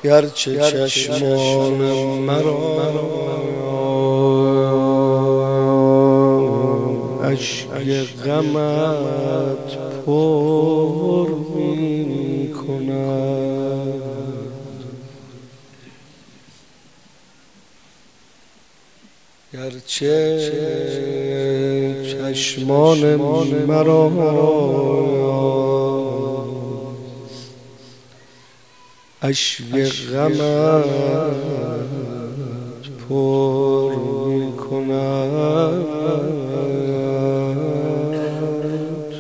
گرچه چشمان مرا اشک غمت پر می کند، گرچه چشمان مرا اشک غمت پر می کند،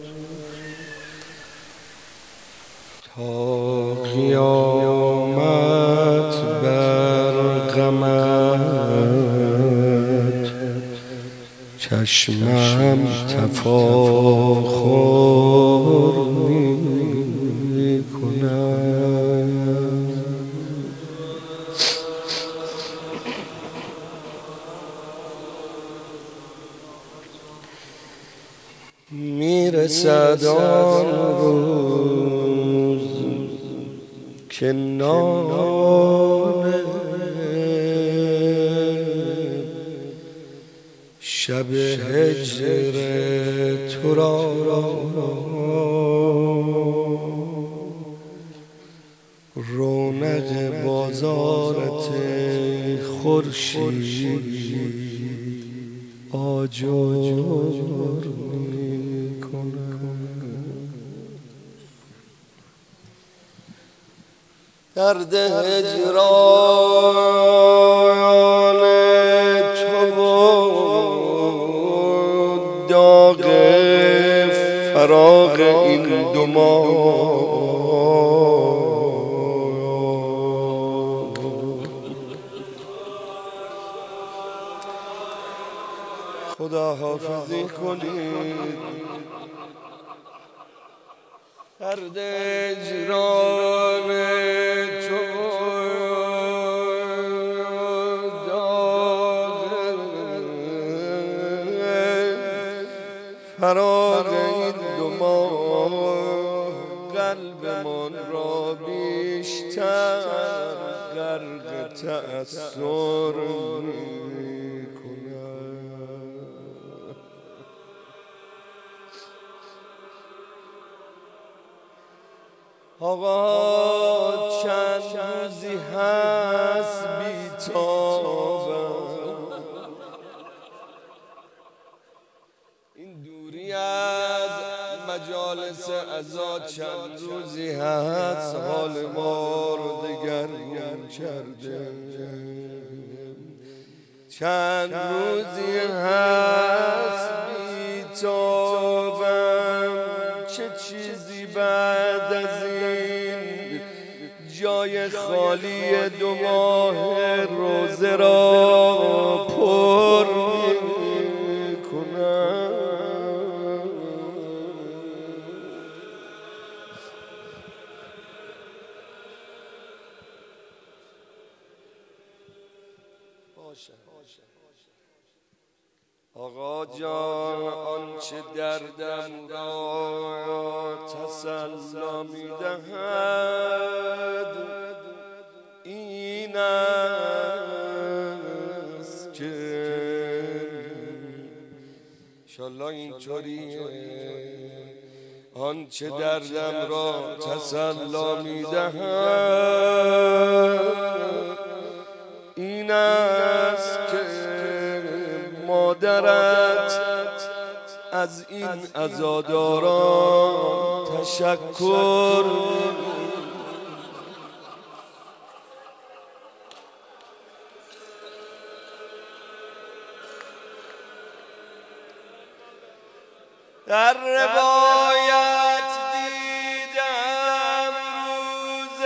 تا قیامت بر غمت چشمم تفاخر می کند. میرسد آن روز که نان شب هجر تو را رونق بازارت خورشید آجر می کند. درد هجران تو داغ فراق این دو ماه خدا حافظی کنید. درد هجران تو فراق این دو ماه قلبمان را بیشتر غرق تأثر می کند. آقا چند روزی هست بی‌تابم، این دوری از مجالس عزا چند روزی هست حال ما رو دگرگون کرده. چند روزی هست بی‌تابم، چه چیزی بعد از این جای خالی دو ماه روزه را پر می کند. آقا جان آنچه دردم را تسلا می دهد این است که انشالله اینطوریه. آنچه دردم را تسلا می دهد این است که مادرت از این عزاداران تشکر در روایت دیدم روز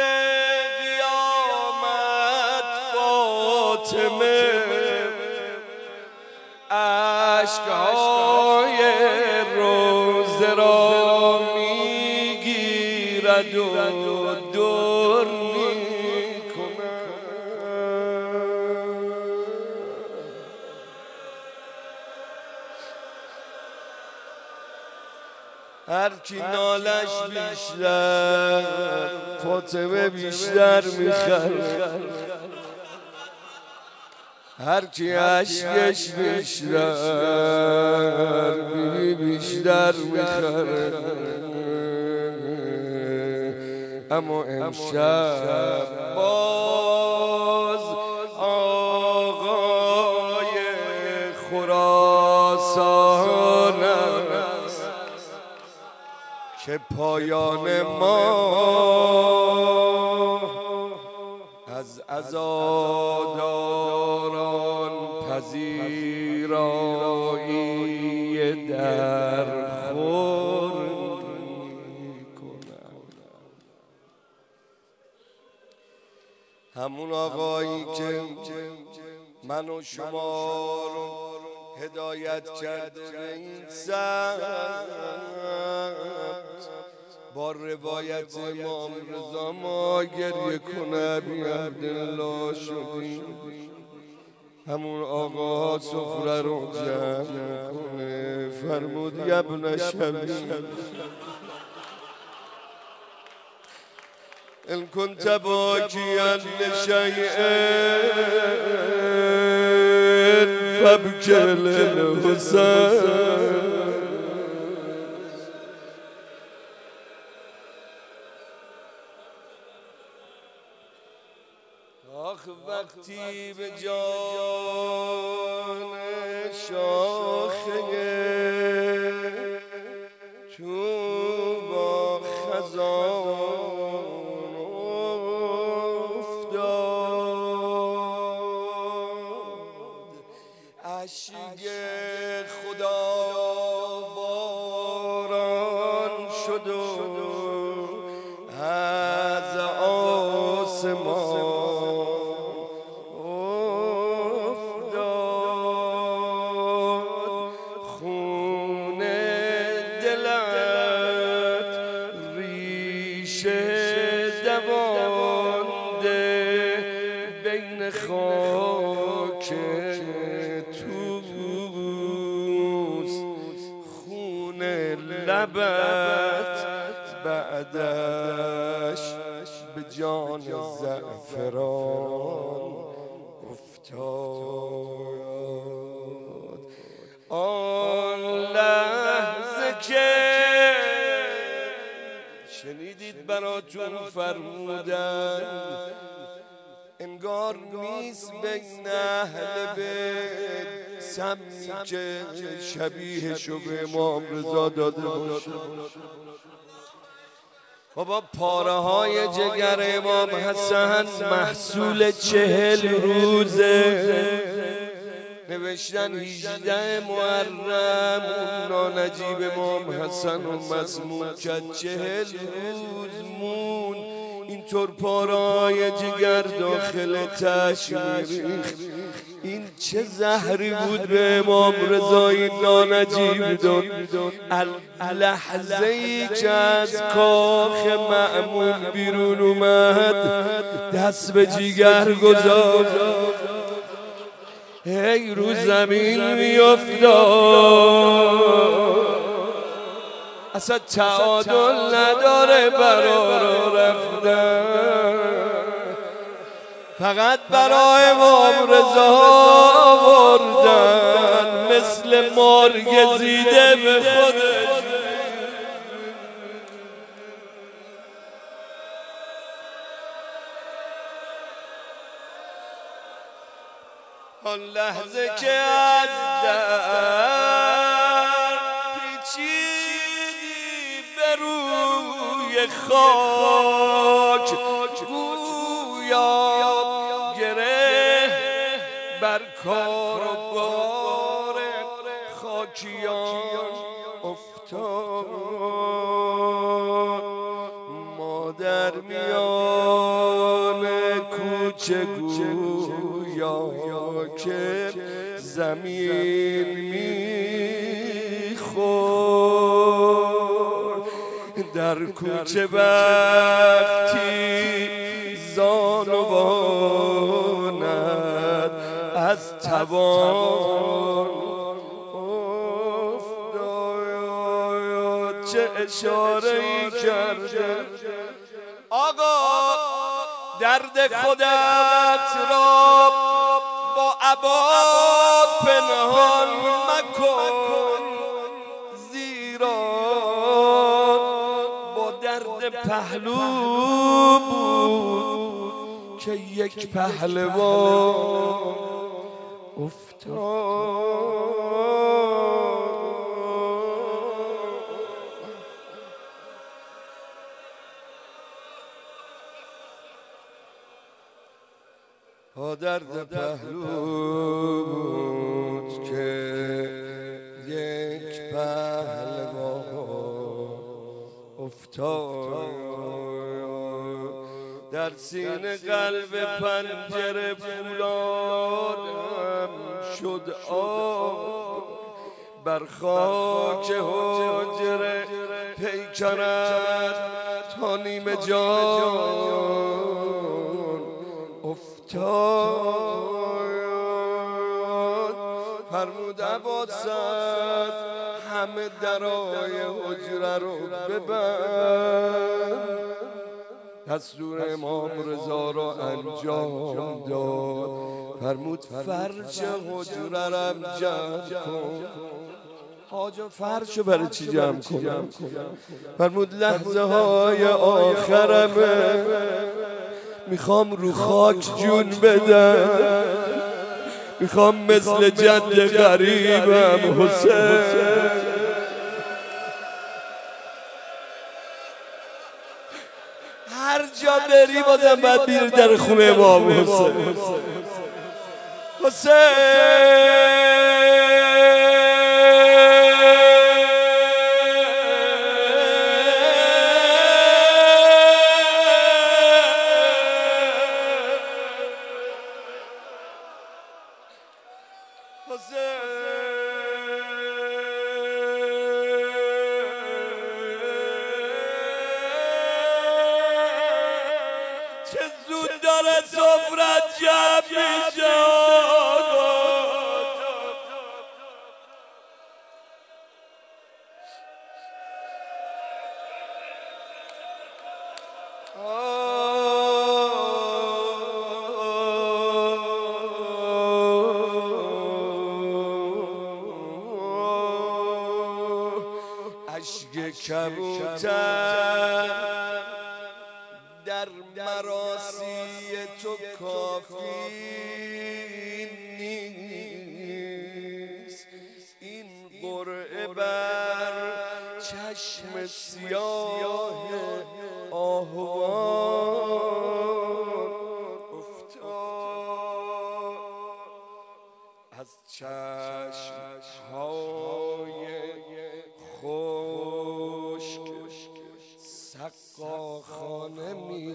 قیامت فاطمه اشک‌های روزه را میگیرد و دور میکند. هر کی نالش بیشتر فاطمه بیشتر میخره، هر کی عشقش بیشتر بیبی بیشتر میخره. اما امشب باز آقای خراسان است که پایان ما از عزاداران پذیرایی در خور همون آقایی که من و شما رو هدایت کرده به این سمت، با روایت امام رضا ما گریه کنه بی عبدالله شدیم. همون آقا سفره رو جمع کنه فرمود یا ابن شبیب إن كنت باكيا لشيء فابكي للحسين. آخ وقتی به جان شاخه تو با خزان اشک خدا باران شد و از آسمان افتاد، خون دلت ریشه دوانده بین خاک لبت بعدش به جان زعفران افتاد. آن لحظه که شنیدید براتون فرمودن انگار نیست بین اهل بیت سمی که شبیهشو به امام رضا داده باشه. بابا پاره های جگر امام حسن محصول 40 روزه، نوشتن 18 محرم نانجیب امام حسن و مسموم کرد، 40 روز مون اینطور پارای جگر داخل تش میریخت. این چه زهری بود به امام رضا این نانجیب داد. لحظه ای که از کاخ مأمون بیرون اومد دست به جگر گذاشت، هی رو زمین میافتاد، اصلا تعادل نداره برا رفتن، فقط برای امام رضا آوردن مثل مرگ زیده به خودش. آن لحظه که از در پیچیدی به روی خاک، گویا گره بر کار و بار خاکیان افتاد. ما در میان کوچه گویا که زمین میخورد، در کوچه وقتی زانوانت از توان افتاد، چه اشاره ای کرده آقا درد خودت را با عباد پنهان مکن، زیرا با درد پهلو بود که یک پهلوان افتاد. با درد پهلو بود که یک پهلوان افتاد. در سینه قلب پنجره فولادم شد آب، بر خاک حجره پیکرت تا نیمه جان افتاد. فرمود عباسد همه درای حجره رو ببند، دستور امام رضا را انجام داد. فرمود فرش حجره رم جمع کن. حاجا فرشو برای چی جمع کنم؟ فرمود لحظه های آخرمه، میخوام رو خاک جون بدم، میخوام مثل جد غریبم حسین هر جا بری بازم باید بیری در خونه امام حسین. چه زود داره سفرت جمع میشه اشک کبوتر در مراسی تو کافی نیست، این قرعه بر چشم سیاه آهوان افتاد. از چشم‌های خشک سقاخانه می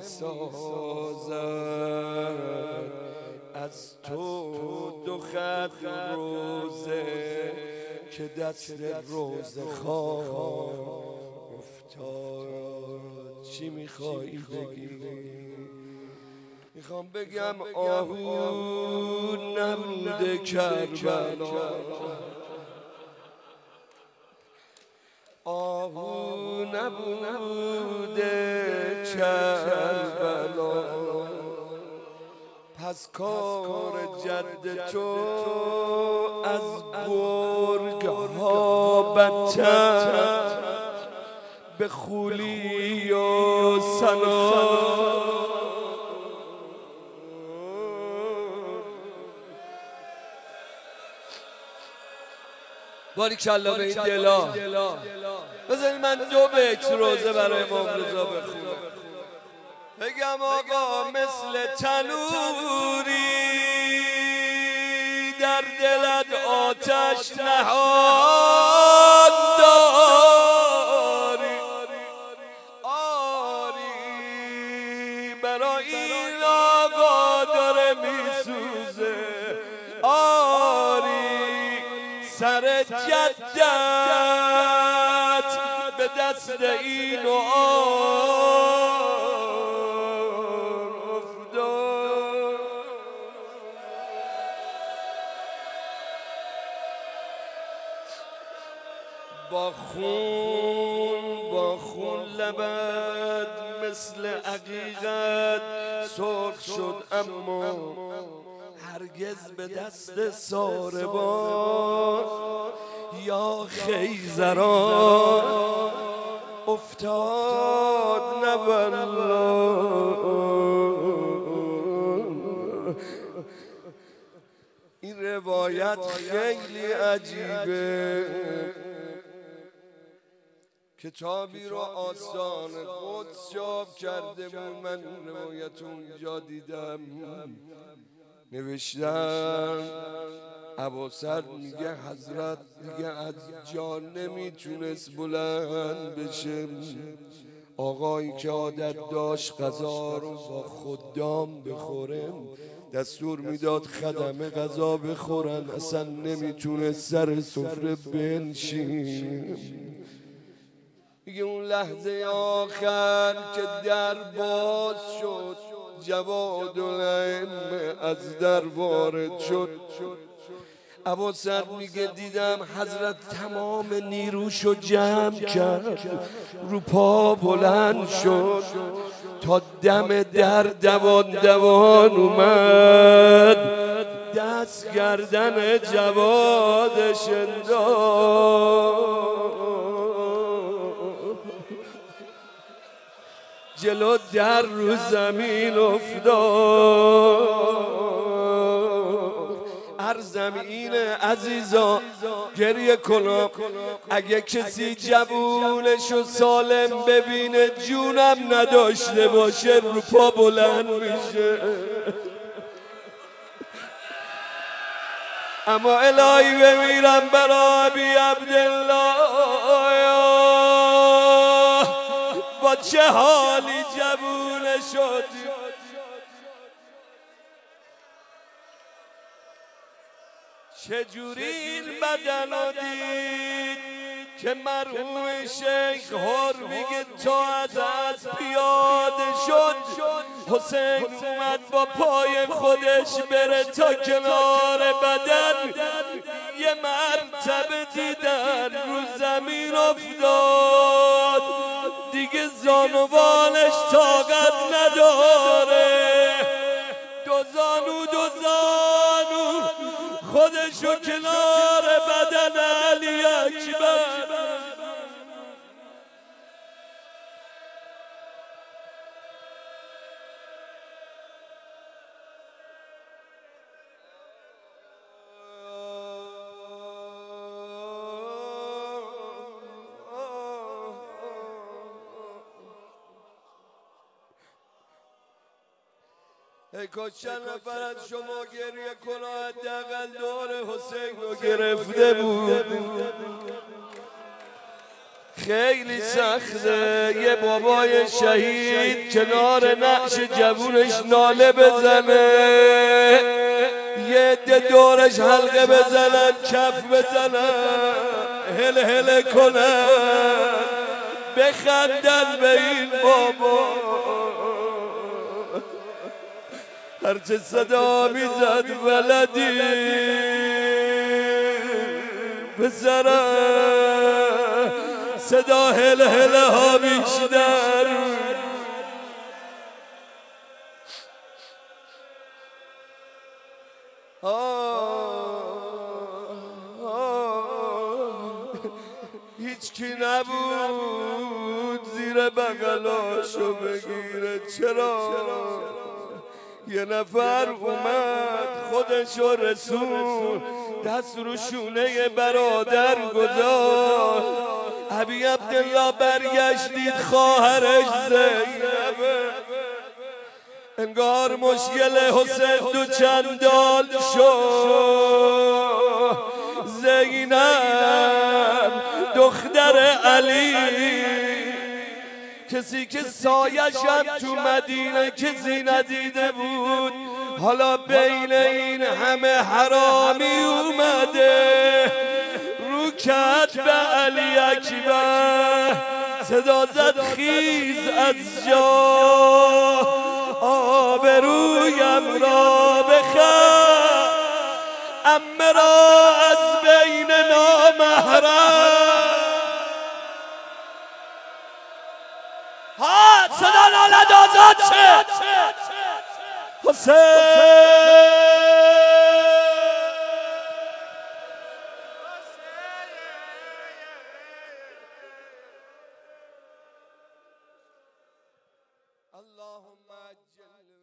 سازد، از تو دو خط روزه که دست روزه خواه افتاد. چی میخوایی بگی؟ میخوام بگم آهو نبوده کربلا، آهو نبوده کربلا، پس کار جد تو از گرگ ها بدتر به خولی و سنا. باریکالله به این دلا. بذارید من دو بیت روزه برای امام رضا بخونم. بگم آقا مثل تنوری در دلت آتش نهان داری، آری برای این آقا داره میسوزه، آری سر جدت به دست این و آن افتاد. با خون با لبد مثل عقیقت سرخ شد، اما هرگز به دست ساربان یا خیزران افتاد نبالله. این روایت خیلی عجیبه. کتابی رو آستان قدس چاپ کرده بود، من اون روایت اونجا دیدم. نوشتم ابوسعد میگه حضرت دیگه از جان نمیتونست بلند بشه. آقایی که عادت داشت غذا رو با خدام بخوره، دستور میداد خدمه غذا بخورن، اصلا نمیتونست سر سفره بنشین. میگه اون لحظه آخر که در باز شد، جواد الائمه از در وارد شد. ابوسعد میگه دیدم حضرت تمام نیروشو جمع کرد، رو پا بلند شد، تا دم در دوان اومد، دست گردن جوادش انداخت، جلو در رو زمین افتاد. عرضم اینه عزیزا، گریه کنم اگه کسی جوونشو سالم ببینه جونم نداشته باشه رو پا بلند میشه. اما الهی بمیرم برای ابی عبدالله، با چه حالی جوونه شد. چجوری این بدن رو دید که مرحوم شیخ هر میگه تا از پیاده شد، حسین اومد با پای خودش بره تا کنار بدن، یه مرتبه دیدن رو زمین افتاد، دیگه زانوانش طاقت نداره، دو زانو خودشو کنار بدن علی اکبر. ای کاش چند نفر از شما گریه کنه، حداقل دور حسین رو گرفته بود. خیلی سخته یه بابای شهید کنار نعش جوونش ناله بزنه، یه عده دورش حلقه بزنن، کف بزنن، هل هل کنن، بخندن به این بابا. هرچه صدا میزد ولدی پسرم، صدا هل هل ها بیشتر. هیچ کی نبود زیر بغلاشو بگیره. چرا؟ یه نفر اومد خودشو رسون، دست رو شونه برادر گذاشت. ابی عبدالله برگشت دید خواهرش زینبه، انگار مشکل حسین دو چندان شد. زینب دختر علی، کسی که سایشم تو مدینه کسی ندیده بود، حالا بین این همه حرامی اومده، رو کرد به علی اکبر، صدا زد خیز از جا، آبرویم را بخر، عمه را از بین نامحرم. آزاد شه حسین. اللهم عجل